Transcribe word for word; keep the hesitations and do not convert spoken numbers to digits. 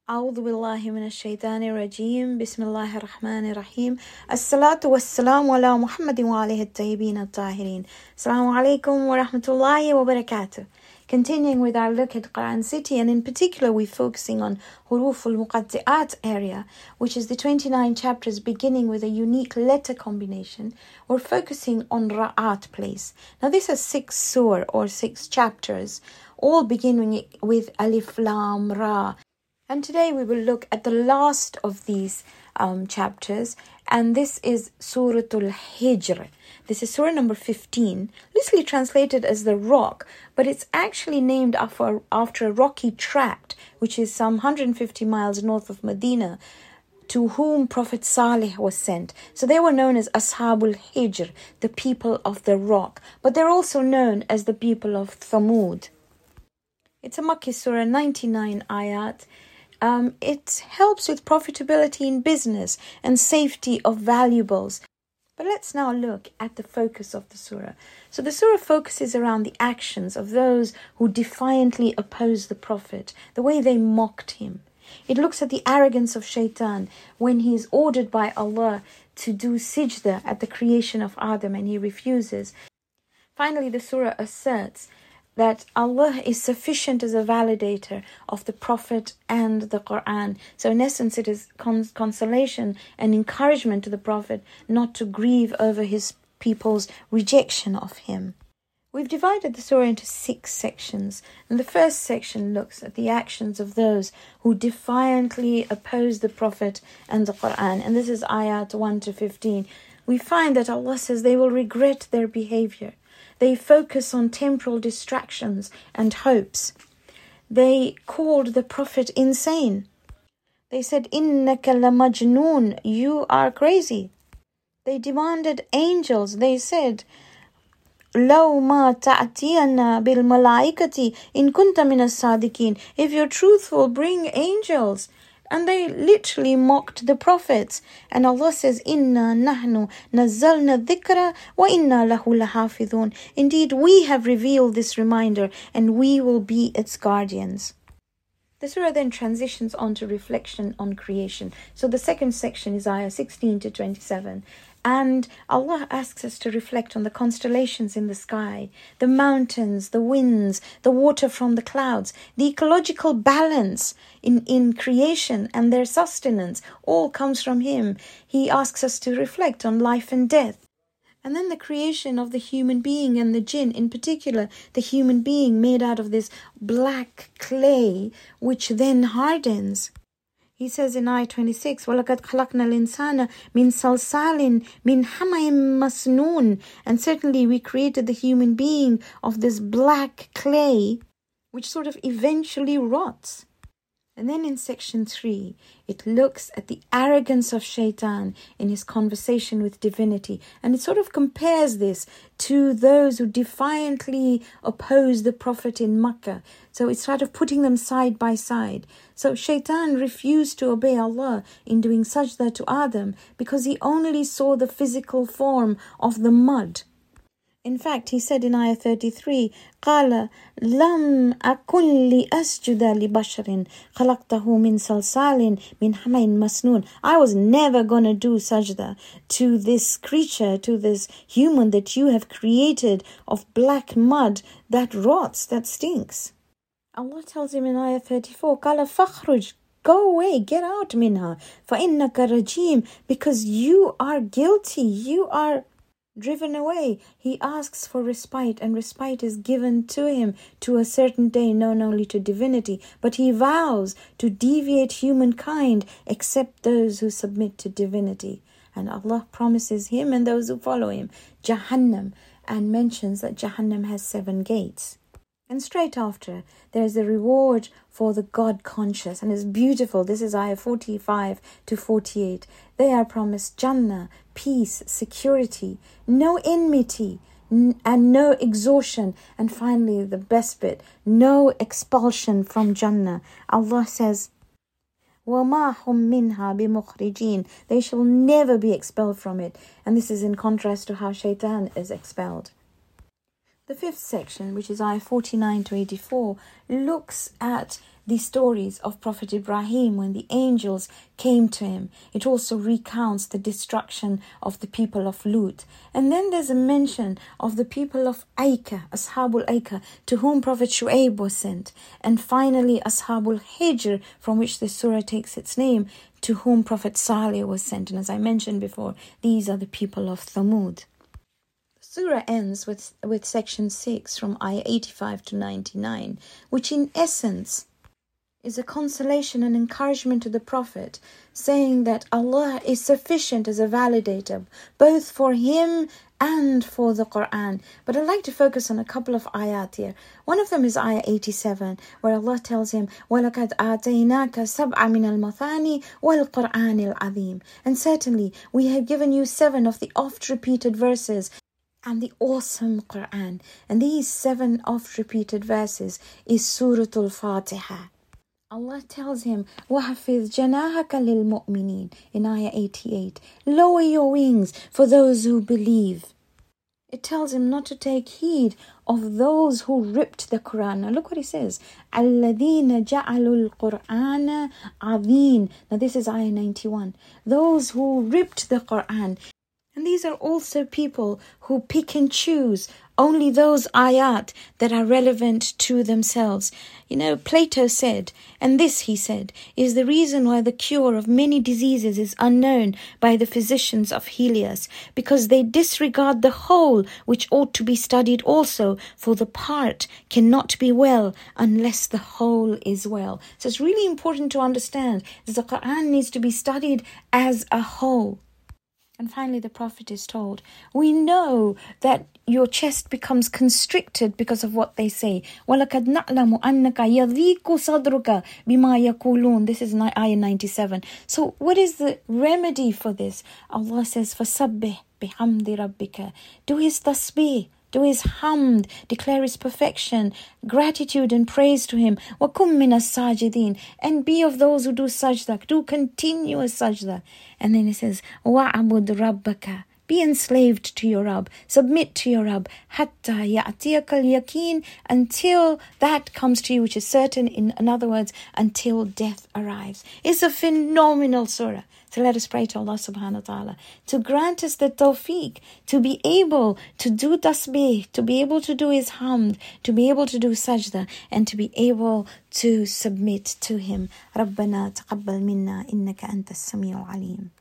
أعوذ بالله من الشيطان الرجيم بسم الله الرحمن الرحيم الصلاة والسلام على محمد وعليه الطيبين الطاهرين Assalamu alaikum wa rahmatullahi wa barakatuh. Continuing with our look at Quran City, and in particular we're focusing on Huruf al-Muqatti'at area, which is the twenty-nine chapters beginning with a unique letter combination. We're focusing on Ra'at place. Now this is six surah or six chapters, all beginning with Alif Lam Ra. And today we will look at the last of these um, chapters, and this is Suratul Hijr. This is surah number fifteen, loosely translated as the rock, but it's actually named after, after a rocky tract, which is some one hundred fifty miles north of Medina, to whom Prophet Salih was sent. So they were known as Ashabul Hijr, the people of the rock, but they're also known as the people of Thamud. It's a Makki surah, ninety-nine ayat. Um, it helps with profitability in business and safety of valuables. But let's now look at the focus of the surah. So the surah focuses around the actions of those who defiantly oppose the Prophet, the way they mocked him. It looks at the arrogance of Shaitan when he is ordered by Allah to do sajda at the creation of Adam and he refuses. Finally, the surah asserts that Allah is sufficient as a validator of the Prophet and the Quran. So in essence, it is cons- consolation and encouragement to the Prophet not to grieve over his people's rejection of him. We've divided the surah into six sections, and the first section looks at the actions of those who defiantly oppose the Prophet and the Quran, and this is ayat one to fifteen. We find that Allah says they will regret their behavior. They focus on temporal distractions and hopes. They called the Prophet insane. They said, "Innaka la majnoon, you are crazy." They demanded angels. They said, "Law ma ta'tiyana bil malaikati in kunta min as-sadiqin." If you're truthful, bring angels. And they literally mocked the prophets. And Allah says, "Inna nahnu nazzalna dhikra wa inna lahu lahafidhun." Indeed, we have revealed this reminder and we will be its guardians. The surah then transitions on to reflection on creation. So the second section is ayah sixteen to twenty-seven. And Allah asks us to reflect on the constellations in the sky, the mountains, the winds, the water from the clouds, the ecological balance in, in creation and their sustenance. All comes from Him. He asks us to reflect on life and death. And then the creation of the human being and the jinn, in particular, the human being made out of this black clay, which then hardens. He says in ayah twenty-six, وَلَقَدْ خَلَقْنَا الْإِنسَانَ مِنْ صَلْصَالٍ مِنْ حَمَإٍ مَسْنُونٍ. And certainly we created the human being of this black clay, which sort of eventually rots. And then in section three, it looks at the arrogance of Shaitan in his conversation with divinity. And it sort of compares this to those who defiantly oppose the Prophet in Makkah. So it's sort of putting them side by side. So Shaitan refused to obey Allah in doing sajda to Adam because he only saw the physical form of the mud. In fact, he said in ayah thirty-three, قَالَ لَمْ أَكُنْ لِأَسْجُدَ لِبَشَرٍ خَلَقْتَهُ مِنْ صَلْصَالٍ مِنْ حَمَإٍ مَسْنُونٍ. I was never going to do sajda to this creature, to this human that you have created of black mud that rots, that stinks. Allah tells him in ayah thirty-four, قَالَ فَخْرُجْ, go away, get out minha, فَإِنَّكَ رَجِيمٌ, because you are guilty, you are driven away. He asks for respite, and respite is given to him to a certain day, known only to divinity. But he vows to deviate humankind except those who submit to divinity. And Allah promises him and those who follow him Jahannam, and mentions that Jahannam has seven gates. And straight after, there's a reward for the God-conscious, and it's beautiful. This is ayah forty-five to forty-eight. They are promised Jannah, peace, security, no enmity, n- and no exhaustion. And finally, the best bit, no expulsion from Jannah. Allah says, وَمَا هُمْ مِنْهَا بِمُخْرِجِينَ. They shall never be expelled from it. And this is in contrast to how Shaitan is expelled. The fifth section, which is ayah forty-nine to eighty-four, looks at the stories of Prophet Ibrahim when the angels came to him. It also recounts the destruction of the people of Lut. And then there's a mention of the people of Aika, Ashabul Aika, to whom Prophet Shu'aib was sent. And finally, Ashabul Hijr, from which the surah takes its name, to whom Prophet Salih was sent. And as I mentioned before, these are the people of Thamud. Surah ends with, with section six from ayah eighty-five to ninety-nine, which in essence is a consolation and encouragement to the Prophet, saying that Allah is sufficient as a validator, both for him and for the Quran. But I'd like to focus on a couple of ayat here. One of them is ayah eighty-seven, where Allah tells him, وَلَقَدْ آتَيْنَاكَ سَبْعَ مِنَ الْمَثَانِ وَالْقُرْآنِ الْعَظِيمِ. And certainly we have given you seven of the oft-repeated verses and the awesome Quran. And these seven oft-repeated verses is Suratul Fatiha. Allah tells him, وَحَفِظْ جَنَاحَكَ لِلْمُؤْمِنِينَ in ayah eighty-eight. Lower your wings for those who believe. It tells him not to take heed of those who ripped the Quran. Now look what he says. الَّذِينَ جَعَلُوا الْقُرْآنَ عَظِيمًا. Now this is ayah ninety-one. Those who ripped the Quran. And these are also people who pick and choose only those ayat that are relevant to themselves. You know, Plato said, and this, he said, is the reason why the cure of many diseases is unknown by the physicians of Helios, because they disregard the whole, which ought to be studied also, for the part cannot be well unless the whole is well. So it's really important to understand that the Quran needs to be studied as a whole. And finally, the Prophet is told, we know that your chest becomes constricted because of what they say. وَلَقَدْ نَعْلَمُ أَنَّكَ يَضِيقُ صَدْرُكَ بِمَا يَقُولُونَ. This is ayah ninety-seven. So what is the remedy for this? Allah says, فَسَبِّحْ بِحَمْدِ رَبِّكَ. Do his tasbih. Do his hamd, declare his perfection, gratitude and praise to him. وَكُمْ مِنَ السَّاجِدِينَ. And be of those who do sajda, do continuous sajda. And then he says, وَعَبُدْ رَبَّكَ. Be enslaved to your Rabb, submit to your Rabb, حَتَّى يَأْتِيَكَ الْيَقِينَ. Until that comes to you, which is certain, in, in other words, until death arrives. It's a phenomenal surah. So let us pray to Allah subhanahu wa ta'ala to grant us the tawfiq, to be able to do tasbih, to be able to do his hamd, to be able to do sajda, and to be able to submit to him. رَبَّنَا تَقَبَّلْ مِنَّا إِنَّكَ أَنْتَ السَّمِيعُ الْعَلِيمُ.